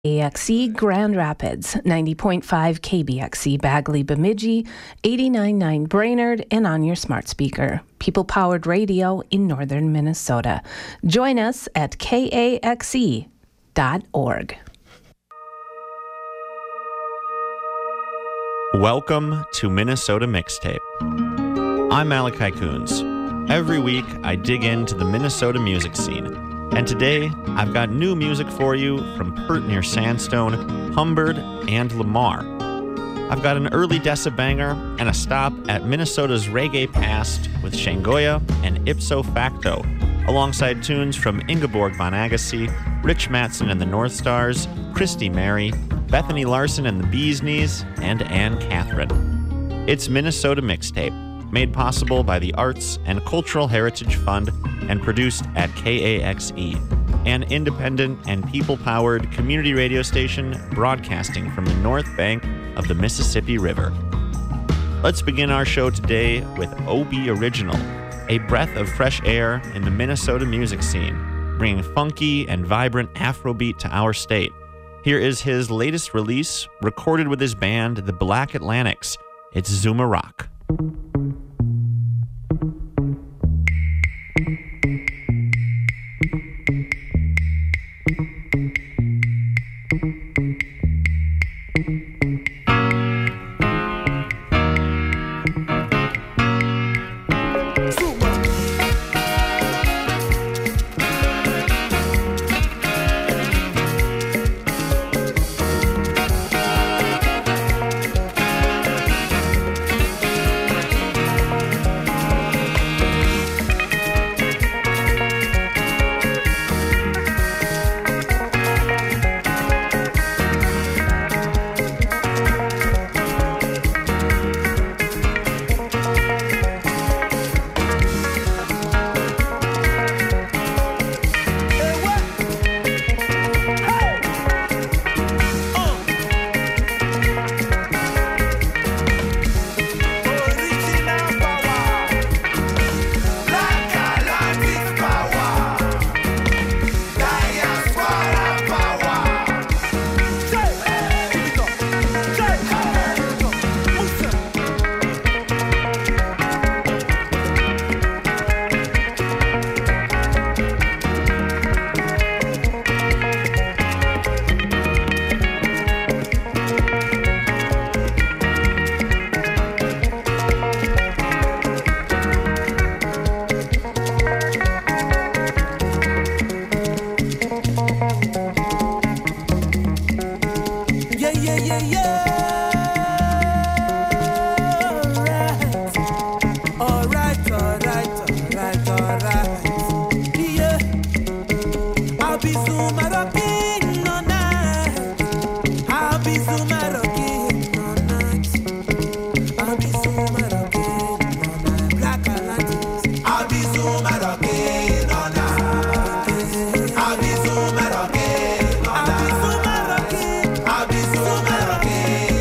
AXE Grand Rapids, 90.5 KBXE Bagley Bemidji, 89.9 Brainerd, and on your smart speaker. People-powered radio in northern Minnesota. Join us at kaxe.org. Welcome to Minnesota Mixtape. I'm Malachi Coons. Every week, I dig into the Minnesota music scene. And today, I've got new music for you from Pert near Sandstone, Humbird, and Lamar. I've got an early Dessa banger and a stop at Minnesota's reggae past with Shangoya and Ipso Facto, alongside tunes from Ingeborg von Agassi, Rich Mattson and the North Stars, Christy Mary, Bethany Larson and the Bee's Knees, and Anne Catherine. It's Minnesota Mixtape, made possible by the Arts and Cultural Heritage Fund and produced at KAXE, an independent and people-powered community radio station broadcasting from the north bank of the Mississippi River. Let's begin our show today with OB Original, a breath of fresh air in the Minnesota music scene, bringing funky and vibrant Afrobeat to our state. Here is his latest release, recorded with his band, the Black Atlantics. It's Zuma Rock. I'll be so mad again.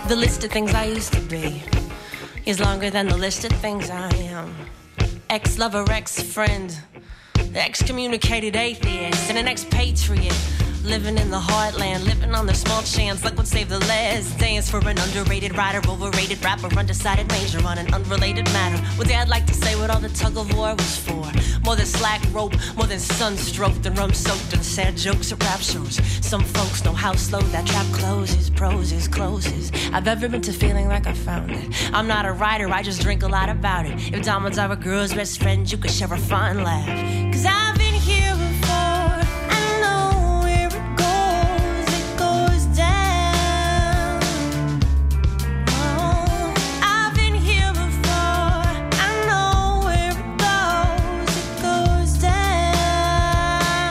The list of things I used to be is longer than the list of things I am. Ex-lover, ex-friend, excommunicated atheist, and an expatriate. Living in the heartland, living on the small chance. Luck would save the last dance for an underrated writer, overrated rapper, undecided major on an unrelated matter. One day I'd like to say what all the tug of war was for. More than slack rope, more than sun-stroked and rum-soaked and sad jokes at rap shows. Some folks know how slow that trap closes, proses, closes. I've ever been to feeling like I found it. I'm not a writer, I just drink a lot about it. If diamonds are a girl's best friend, you could share a fine laugh. 'Cause I've been here before, I know where it goes down. Oh, I've been here before, I know where it goes down.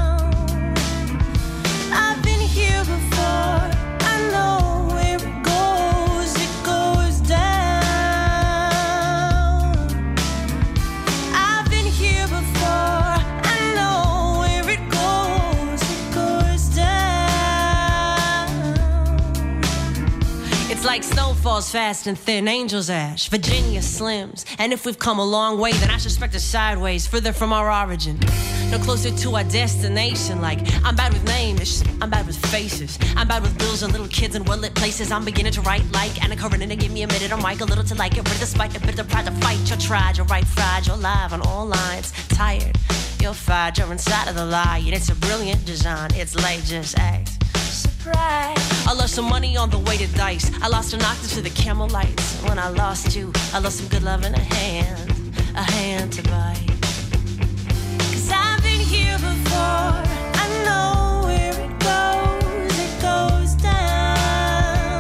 I've been here before, I know where it goes down. I've been here before, I know where it goes down. It's like snow falls fast and thin, Angel's Ash, Virginia Slims. And if we've come a long way, then I suspect it's sideways, further from our origin. No closer to our destination. Like, I'm bad with names, I'm bad with faces. I'm bad with bills and little kids in well-lit places. I'm beginning to write like Anna Karenina. Give me a minute, I'm like a little to like it. But despite a bit of pride to fight, you're tried, you're right fried, you're live on all lines. Tired, you're fired, you're inside of the lie. And it's a brilliant design, it's late, just act surprise. I lost some money on the weighted dice. I lost an octave to the camel lights. When I lost you, I lost some good love in a hand to bite. 'Cause I've been here before, I know where it goes down.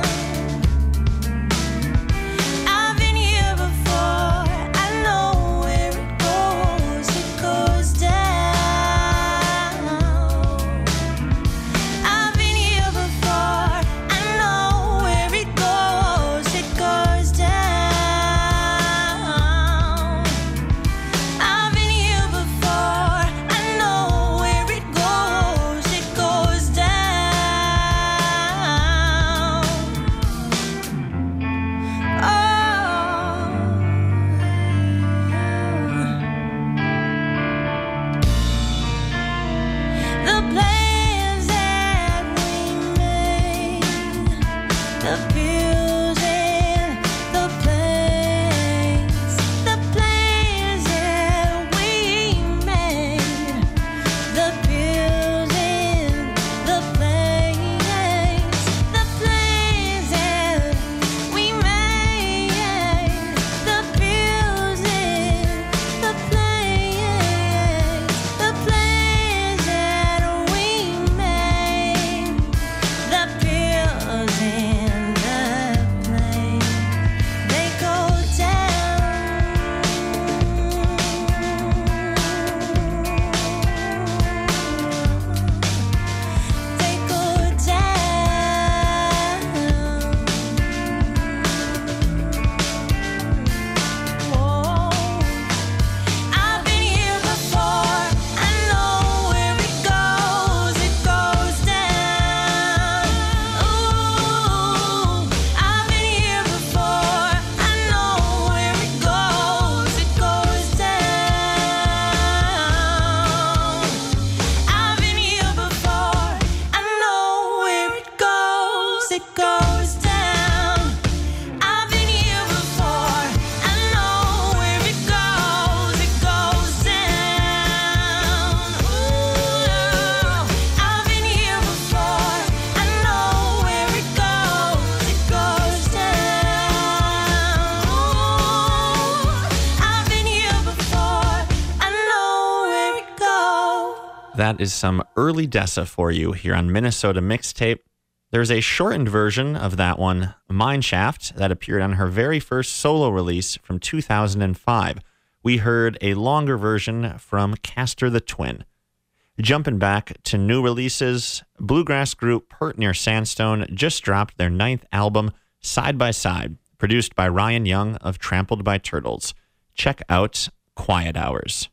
I've been here before, I know where it goes down. I've been here before, I know where it goes down. I've been here before, I know where it goes down. Oh, the plans that we made, the building, the plans that we made, the building, the plans that we made, the building, the plans that we made, the building, the plane, they go down. They go down. Whoa. I've been here before, I know where it goes down. Ooh, I've been here before, I know where it goes down. I've been here before, I know where it goes down. I've been here before, I know where it goes down. Ooh, I've been here before, I know where it goes down. Ooh, I've been here before, I know where it goes. That is some early Dessa for you here on Minnesota Mixtape. There's a shortened version of that one, Mineshaft, that appeared on her very first solo release from 2005. We heard a longer version from Castor the Twin. Jumping back to new releases, bluegrass group Pert Near Sandstone just dropped their 9th album, Side by Side, produced by Ryan Young of Trampled by Turtles. Check out Quiet Hours.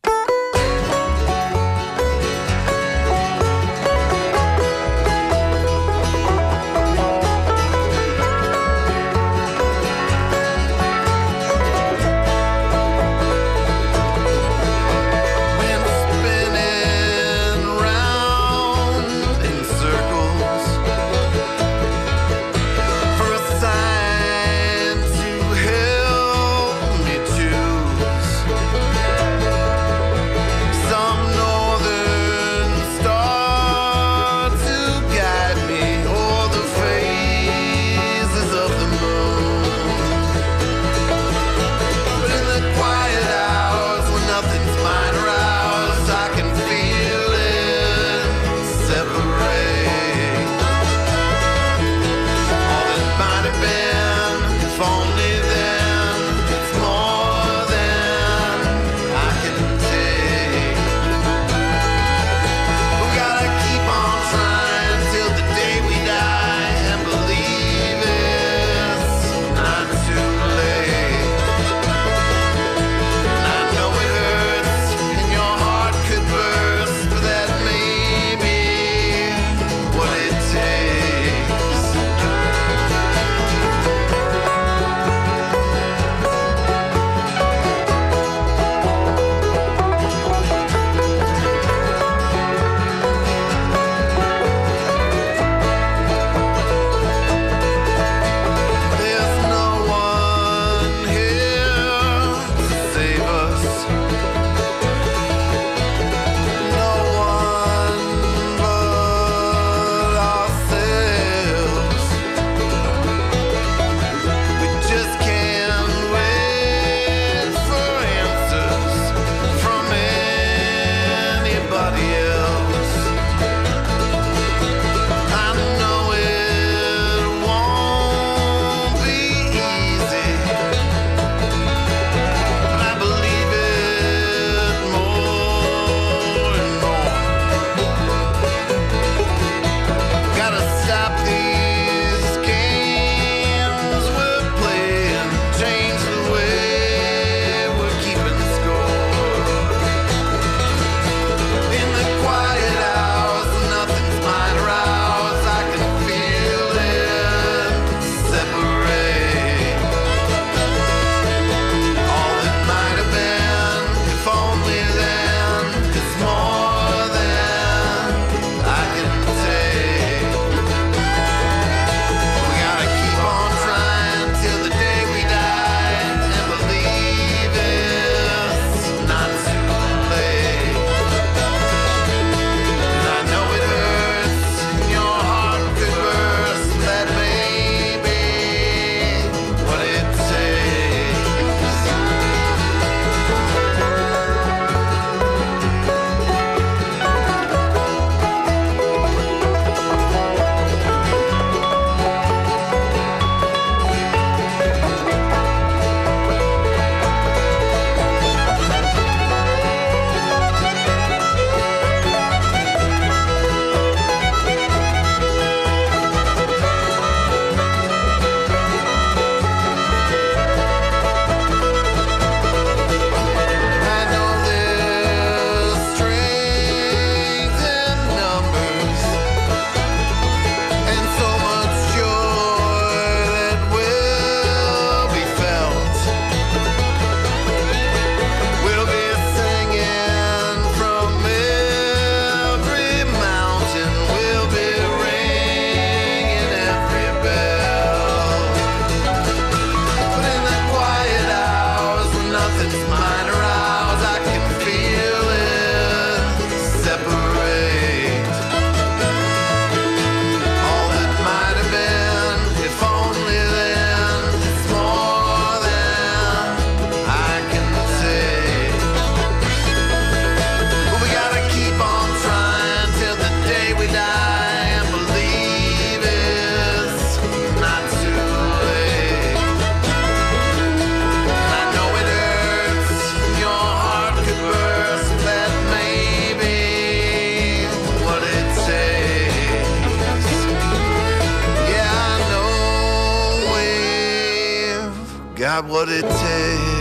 got what it takes.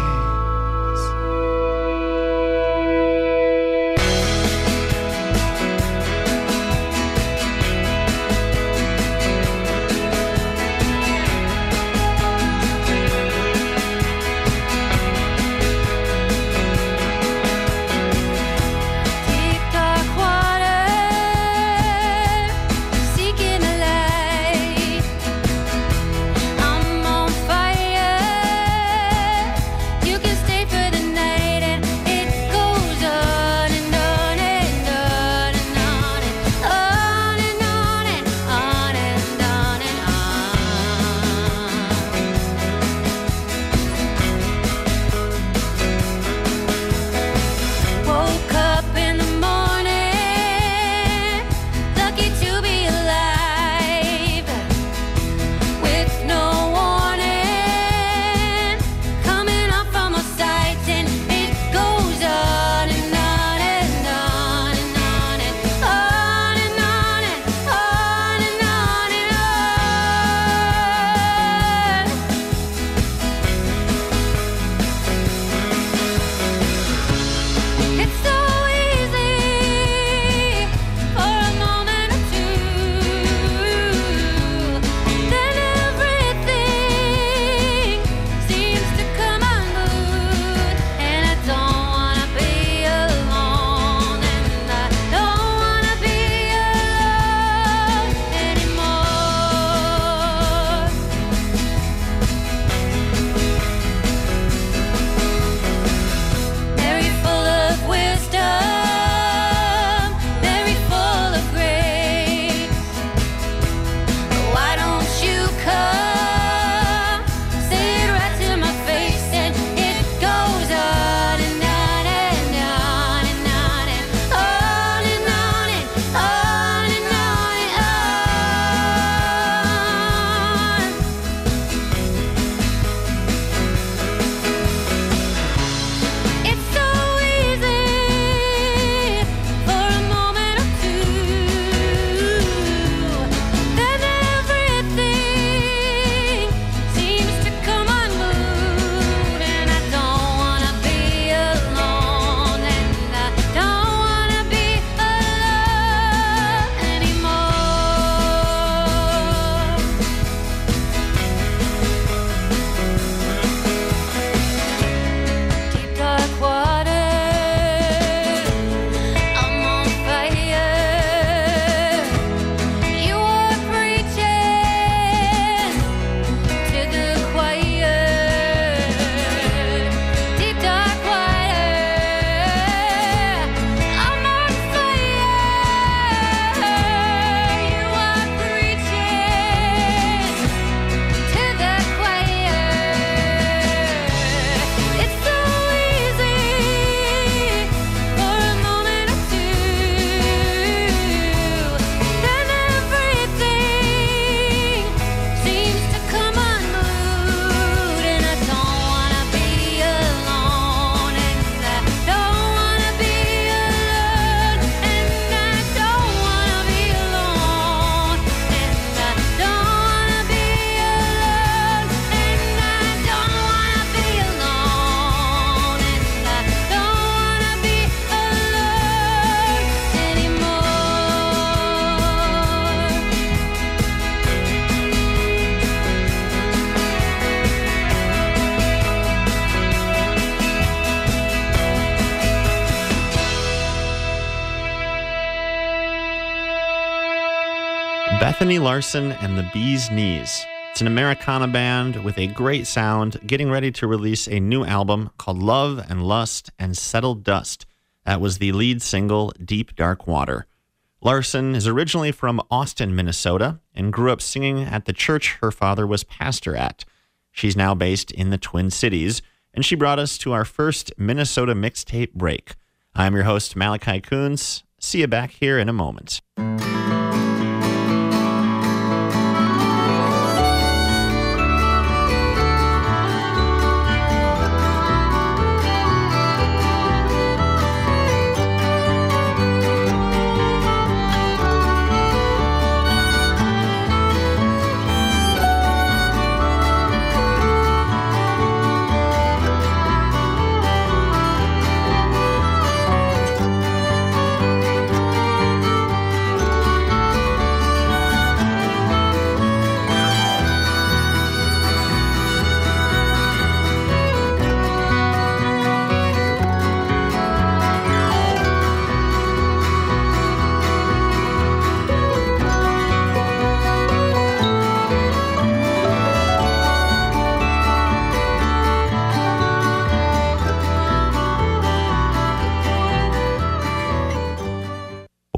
Bethany Larson and the Bee's Knees. It's an Americana band with a great sound, getting ready to release a new album called Love and Lust and Settled Dust. That was the lead single, Deep Dark Water. Larson is originally from Austin, Minnesota, and grew up singing at the church her father was pastor at. She's now based in the Twin Cities, and she brought us to our first Minnesota mixtape break. I'm your host, Malachi Coons. See you back here in a moment.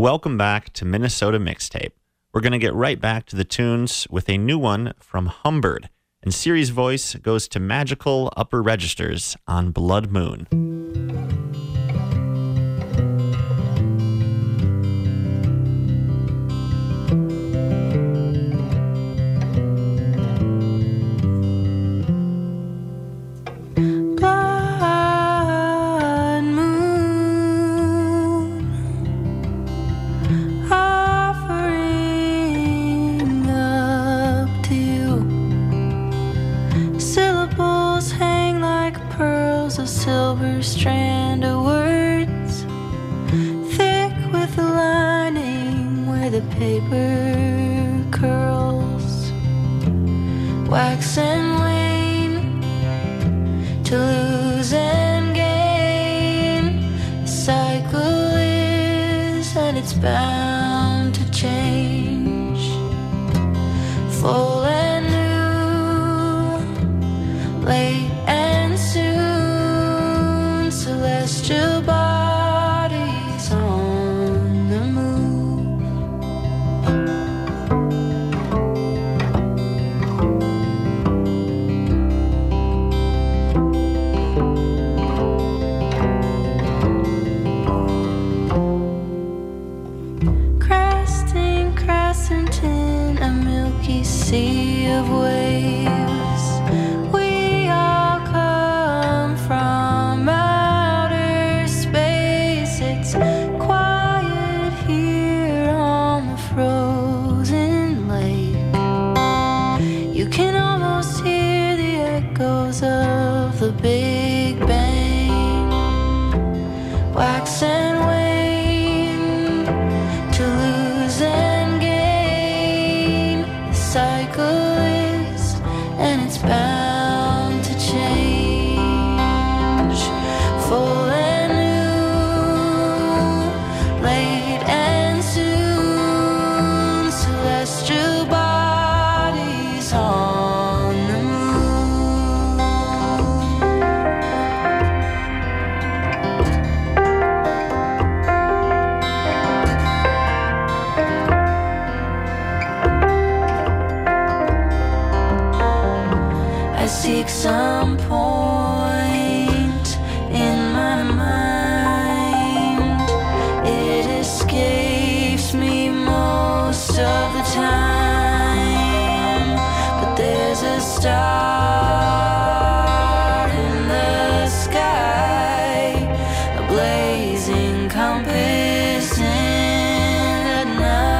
Welcome back to Minnesota Mixtape. We're going to get right back to the tunes with a new one from Humbird. And Siri's voice goes to Magical Upper Registers on Blood Moon. Silver strand of words, thick with the lining where the paper curls, wax and wane to lose and gain. The cycle is, and it's bound to change. Full and new, late and soon. Celestial bodies on the move. Cresting Crescenton, a milky sea of waves. We all come from it's quiet here on the frozen lake. You can almost hear the echoes of the Big Bang. Wax and wane to lose and gain. The cycle is, and it's bound to change. Full and late and soon, celestial bodies on the I seek some point in my mind. It escapes me most of the time, but there's a star in the sky, a blazing compass in the night.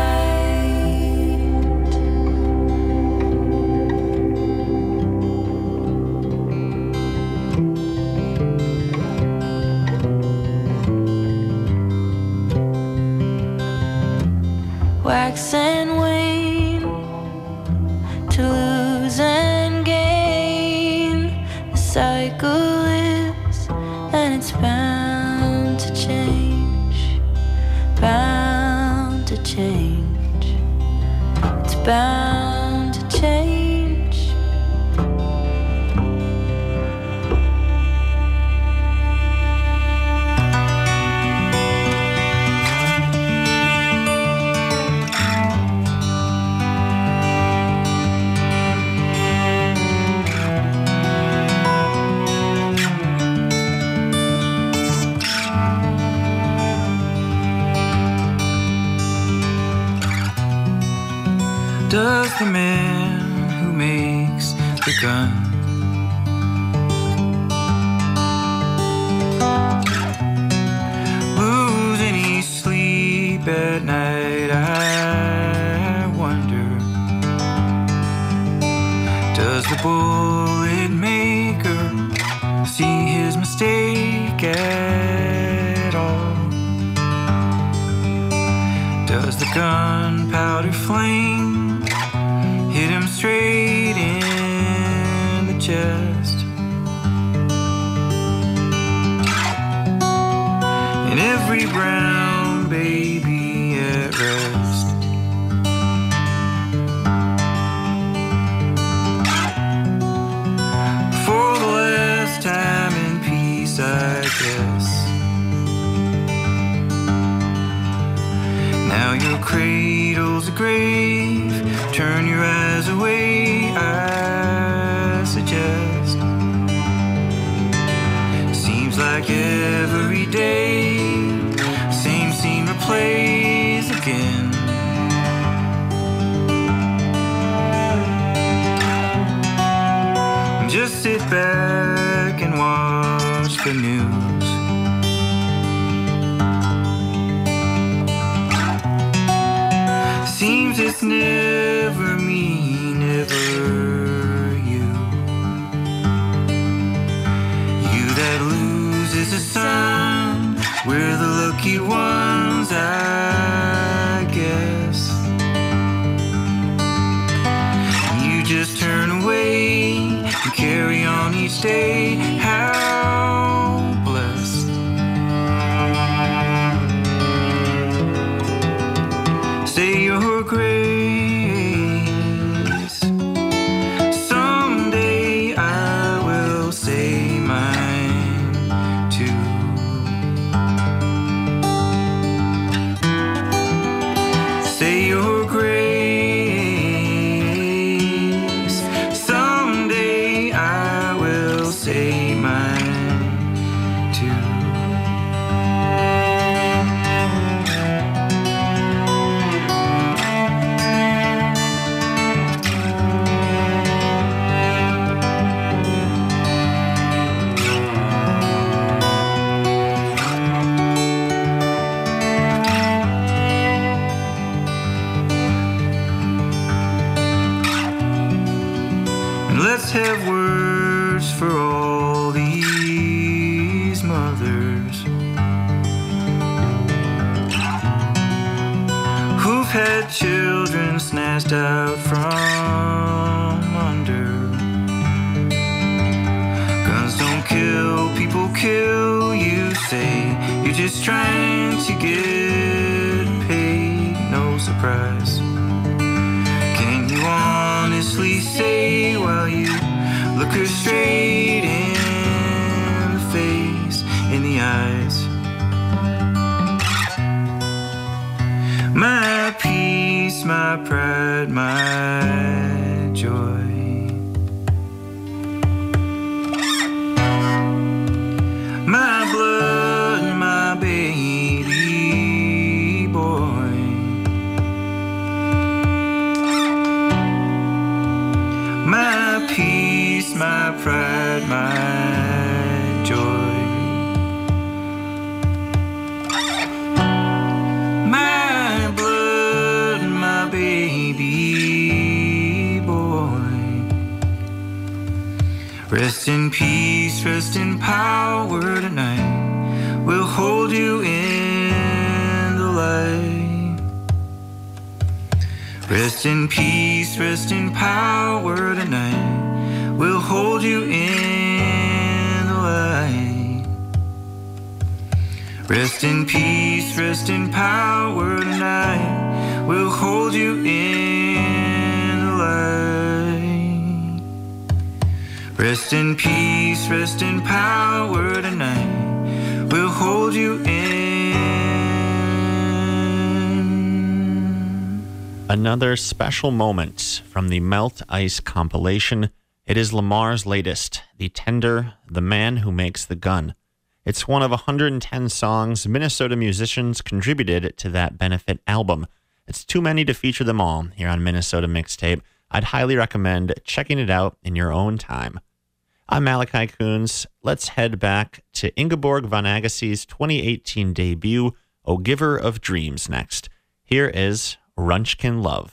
Wax and wane to lose and gain. The cycle is, and it's bound to change. Bound to change. It's bound to change. Does the man who makes the gun lose any sleep at night? I wonder. Does the bullet maker see his mistake at all? Does the gunpowder flame hit him straight in the chest? And every brown baby at rest. For the last time in peace, I guess. grave. Turn your eyes away, I suggest. Seems like every day, same scene replays again. Just sit back and watch the news. Seems it's never me, never you. You that loses a son, we're the lucky ones, I guess. You just turn away and carry on each day. How blessed. Say your grace. Someday I will say mine too. Say your grace. Someday I will say mine too. Let's have words for all these mothers who've had children snatched out from under. Guns don't kill, people kill, you say. You're just trying to get paid, no surprise. Can you honestly say while you look her straight in the face, in the eyes? My peace, my pride, my joy. My blood, my baby boy. My peace, my pride, my joy. My blood, my baby boy. Rest in peace, rest in power tonight. We'll hold you in the light. Rest in peace, rest in power tonight. We'll hold you in the light. Rest in peace, rest in power tonight. We'll hold you in the light. Rest in peace, rest in power tonight. We'll hold you in. Another special moment from the Melt Ice compilation. It is Lamar's latest, The Tender, The Man Who Makes the Gun. It's one of 110 songs Minnesota musicians contributed to that benefit album. It's too many to feature them all here on Minnesota Mixtape. I'd highly recommend checking it out in your own time. I'm Malachi Coons. Let's head back to Ingeborg von Agassi's 2018 debut, O Giver of Dreams, next. Here is Runchkin Love.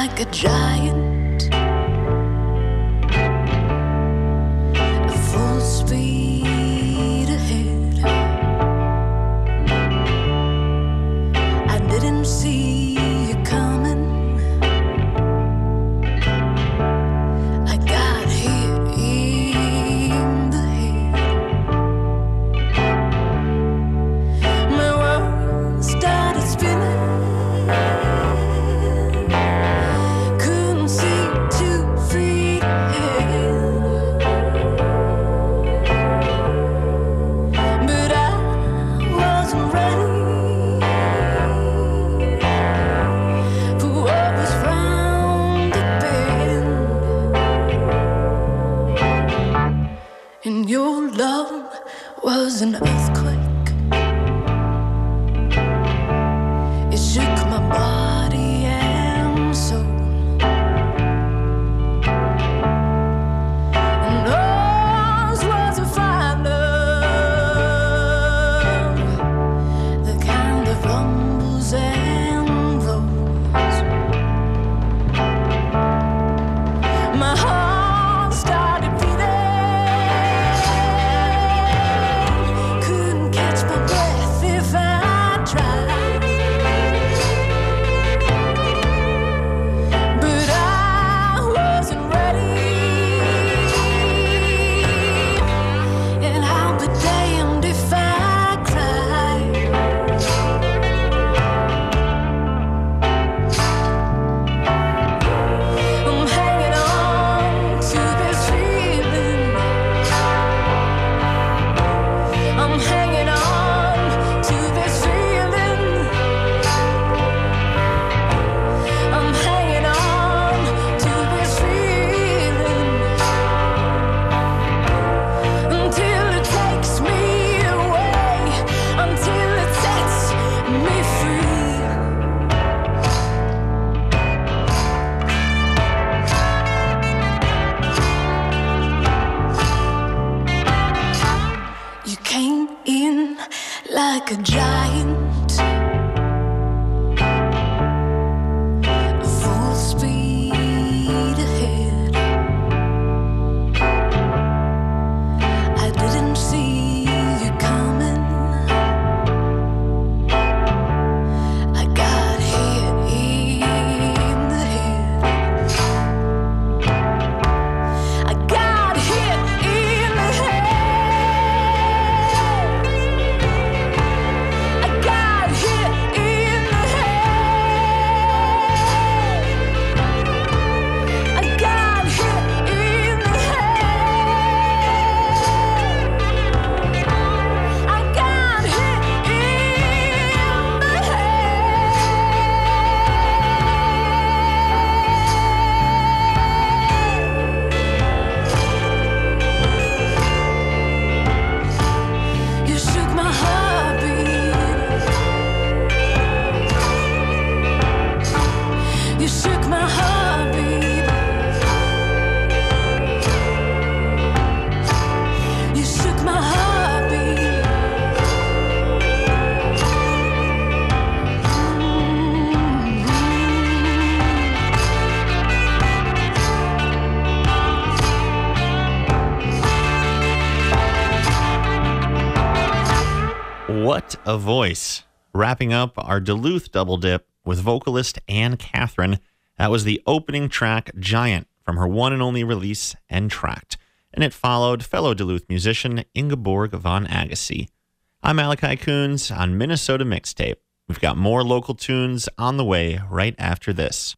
like a giant, full speed ahead. I didn't see you coming. I got hit in the head. My world started spinning. Couldn't see 2 feet ahead. But I wasn't ready for what was round the bend. And your love was an earthquake. It shook my body and soul. And ours was a fine love, the kind that rumbles and rolls. My heart started beating. Couldn't catch my breath if I tried. But I wasn't ready. And I'll be damned if I cried. I'm hanging on to this feeling. I'm hanging on to this feeling. I'm hanging on to this feeling until it takes me away, until it sets me free. You came in like a giant, full speed ahead. I didn't see you coming. I got hit in the head. I got hit in the head. I got hit in the head. I got hit in the head. I got hit in the head. You shook my heartbeat. You shook my heartbeat. You shook my heartbeat. What a voice. Wrapping up our Duluth double dip with vocalist Anne Catherine. That was the opening track, Giant, from her one and only release, Entract. And it followed fellow Duluth musician Ingeborg von Agassi. I'm Malachi Coons on Minnesota Mixtape. We've got more local tunes on the way right after this.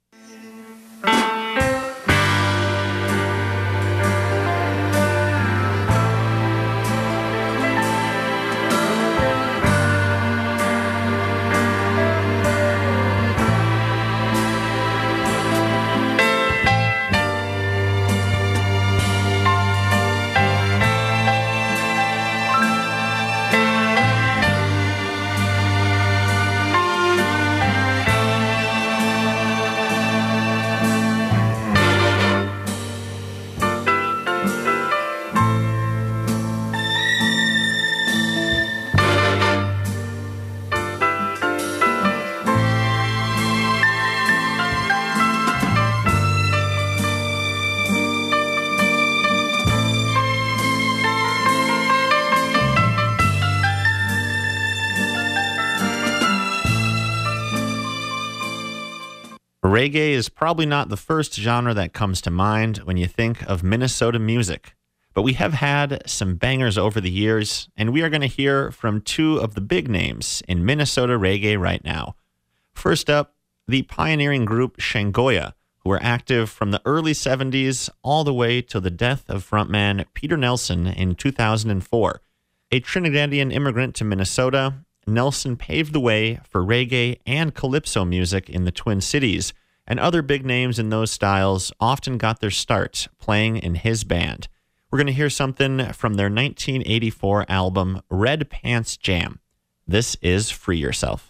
Reggae is probably not the first genre that comes to mind when you think of Minnesota music, but we have had some bangers over the years, and we are going to hear from two of the big names in Minnesota reggae right now. First up, the pioneering group Shangoya, who were active from the early 70s all the way till the death of frontman Peter Nelson in 2004. A Trinidadian immigrant to Minnesota, Nelson paved the way for reggae and calypso music in the Twin Cities, and other big names in those styles often got their start playing in his band. We're going to hear something from their 1984 album, Red Pants Jam. This is Free Yourself.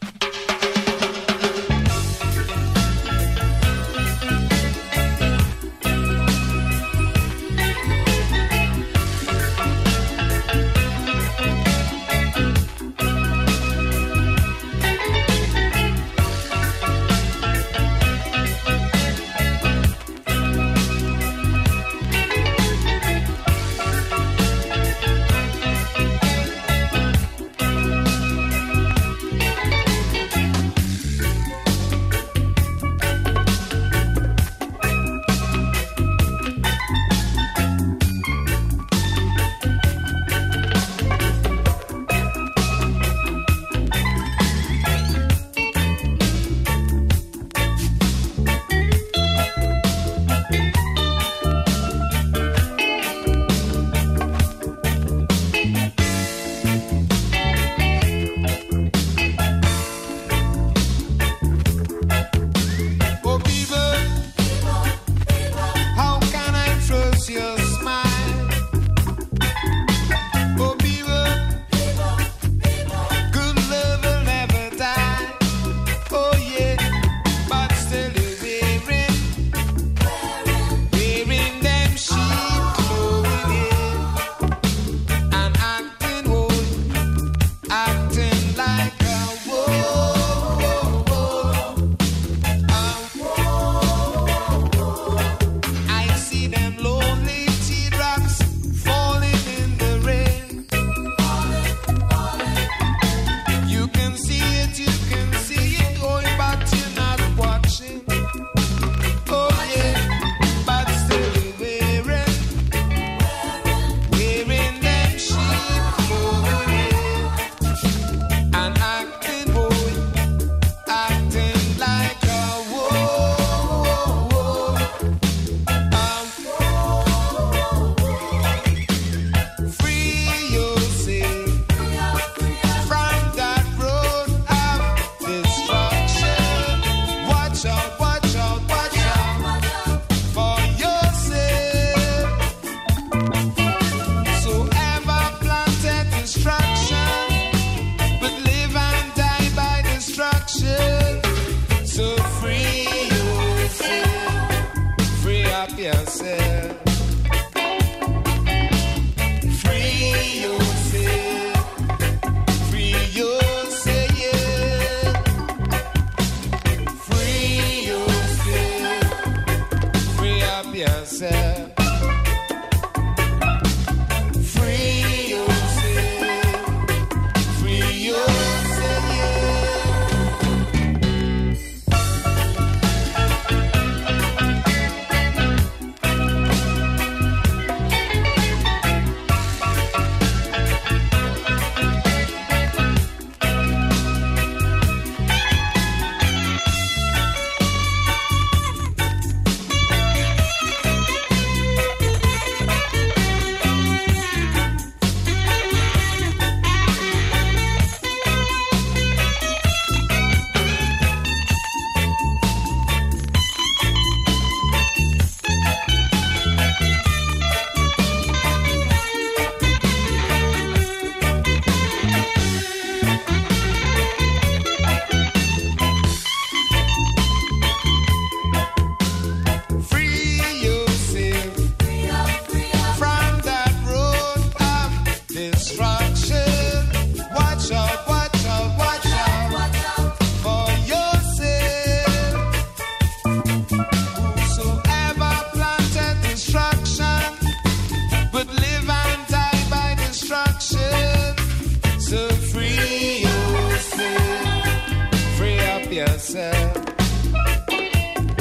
yourself.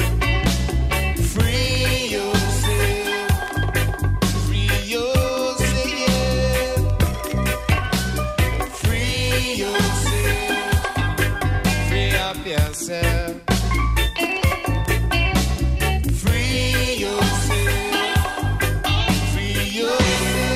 myself. Free yourself. Free yourself.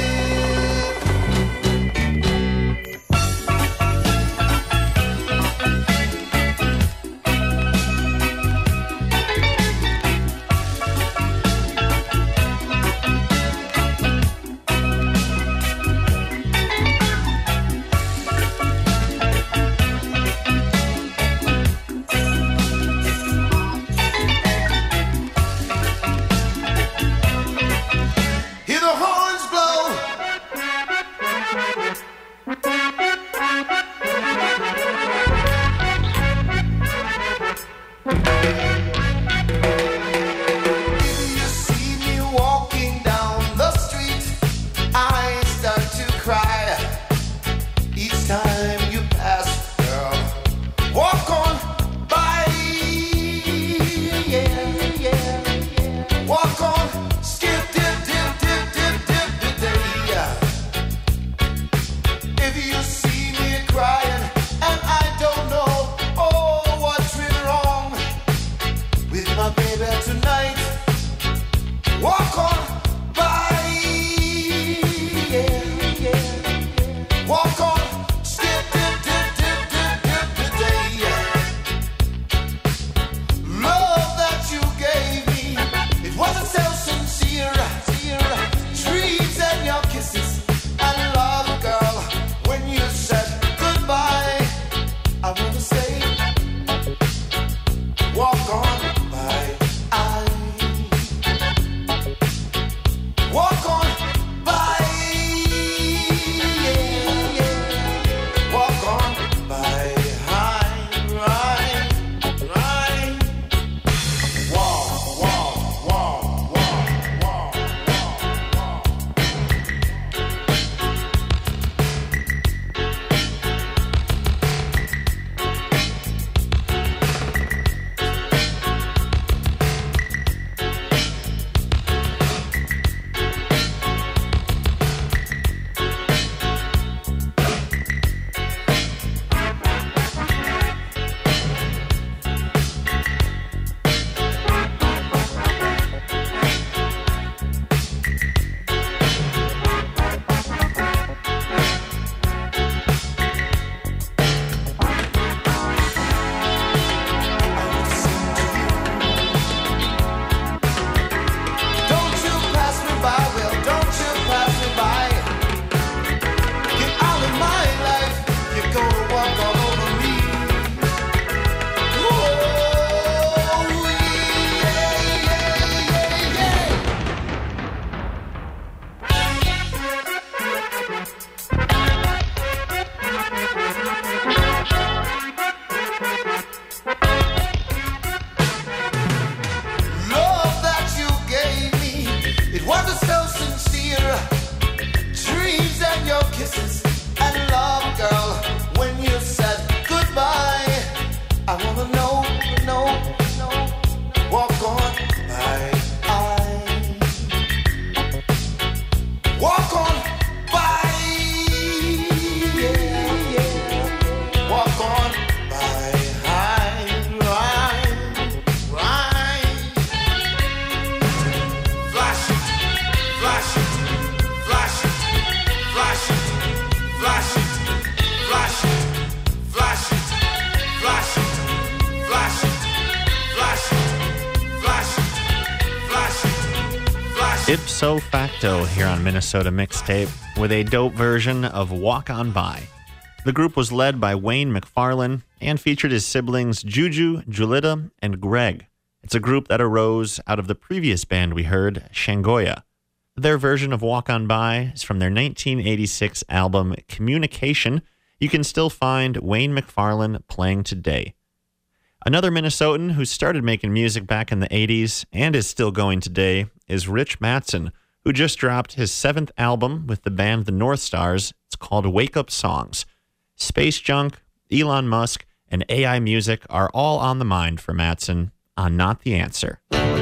Ipso Facto here on Minnesota Mixtape with a dope version of Walk On By. The group was led by Wayne McFarlane and featured his siblings Juju, Julita, and Greg. It's a group that arose out of the previous band we heard, Shangoya. Their version of Walk On By is from their 1986 album Communication. You can still find Wayne McFarlane playing today. Another Minnesotan who started making music back in the 80s and is still going today is Rich Mattson, who just dropped his 7th album with the band The North Stars. It's called Wake Up Songs. Space junk, Elon Musk, and AI music are all on the mind for Mattson on Not the Answer. You know,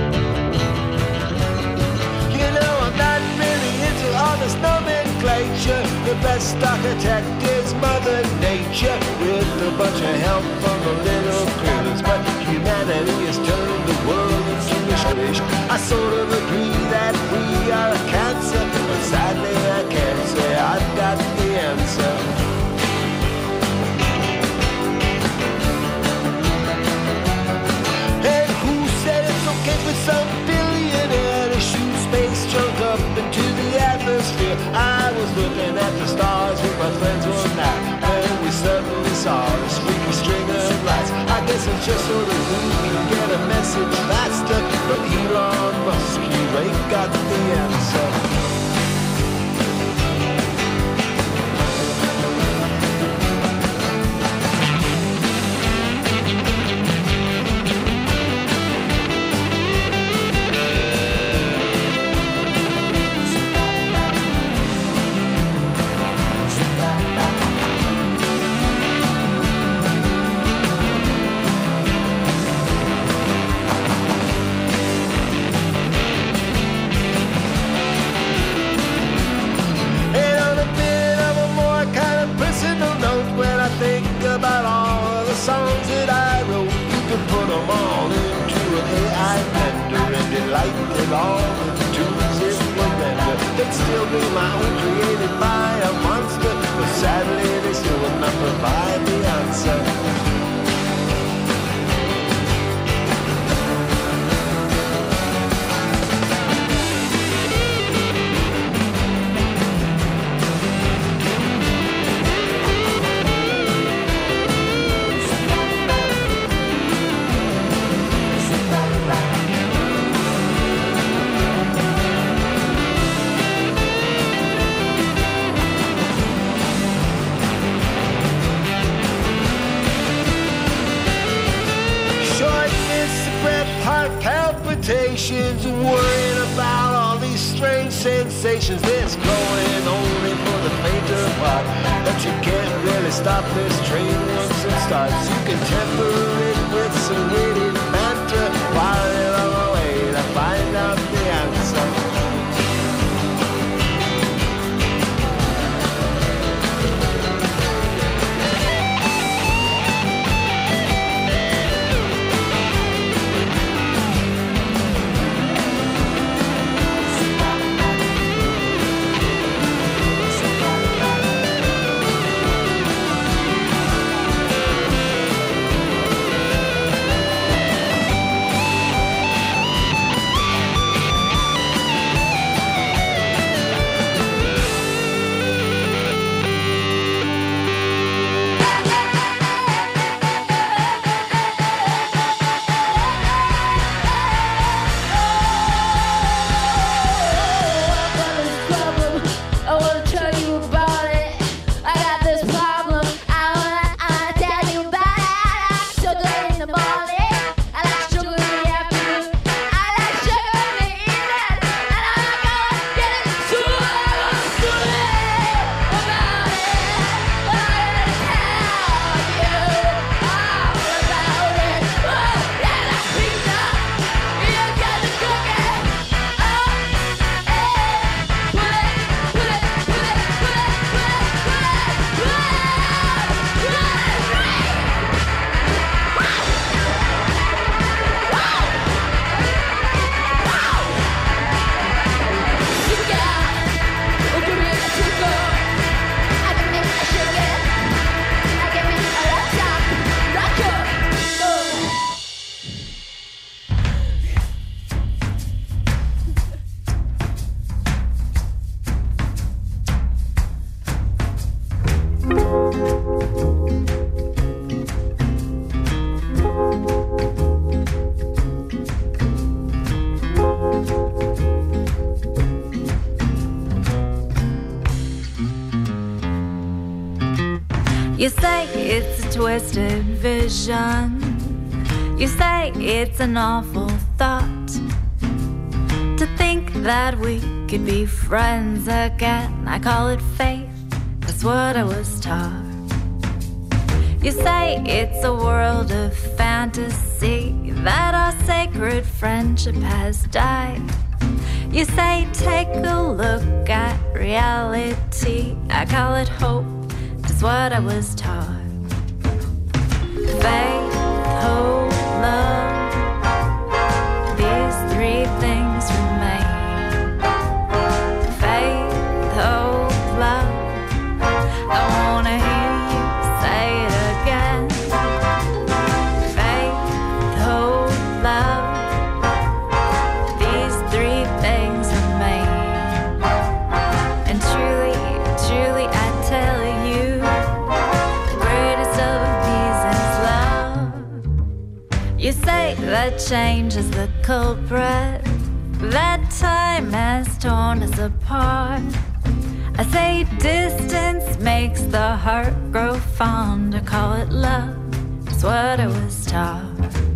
I'm not really into all this nomenclature. The best architect is Mother Nature, with a bunch of help from the little critters. just so that we can get a message faster. But Elon Musk, you ain't got the answer. Songs that I wrote, you can put them all into an AI blender and enlighten it all with tunes it will render. They'd still be my own, created by a monster, but sadly they still would not provide the answer. Worrying about all these strange sensations that's going only for the faint of heart. But you can't really stop this train once it starts. You can temper it with some witty banter while you're on the way to find out the answer. You say it's a twisted vision. You say it's an awful thought to think that we could be friends again. I call it faith, that's what I was taught. You say it's a world of fantasy, that our sacred friendship has died. You say take a look at reality, I call it hope, that's what I was taught. Faith, hope, love, these three things remain. Faith, hope, love, I wanna hear you say it again. Faith, hope, love, these three things remain. And truly, truly I tell you, the You say that change is the culprit, that time has torn us apart. I say distance makes the heart grow fonder. Call it love, it's what I was taught.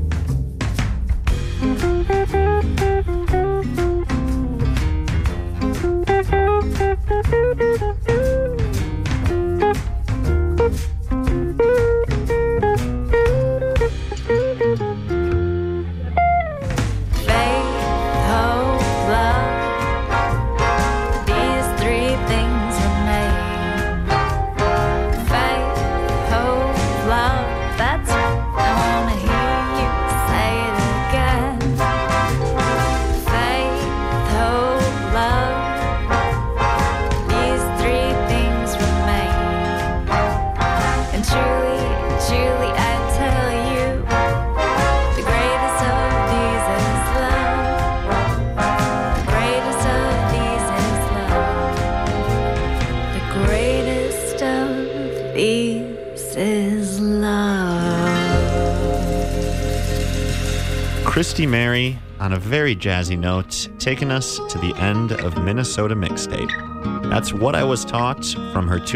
Christy Mary, on a very jazzy note, taking us to the end of Minnesota Mixtape. That's What I Was Taught from her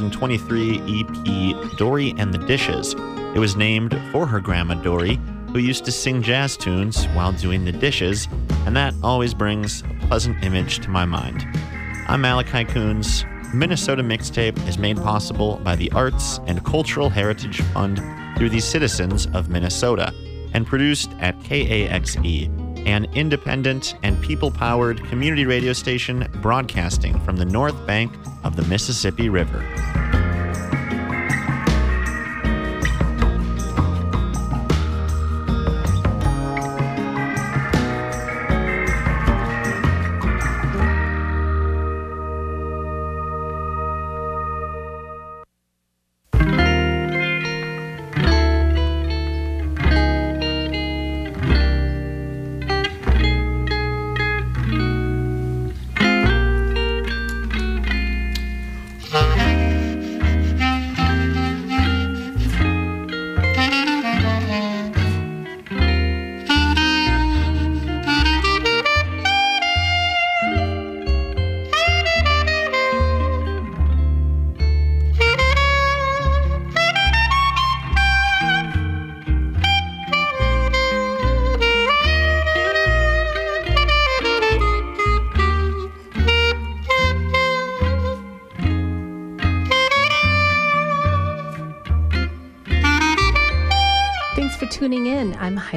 2023 EP, Dory and the Dishes. It was named for her grandma Dory, who used to sing jazz tunes while doing the dishes, and that always brings a pleasant image to my mind. I'm Malachi Coons. Minnesota Mixtape is made possible by the Arts and Cultural Heritage Fund through the citizens of Minnesota, and produced at KAXE, an independent and people-powered community radio station broadcasting from the north bank of the Mississippi River. Tuning in. I'm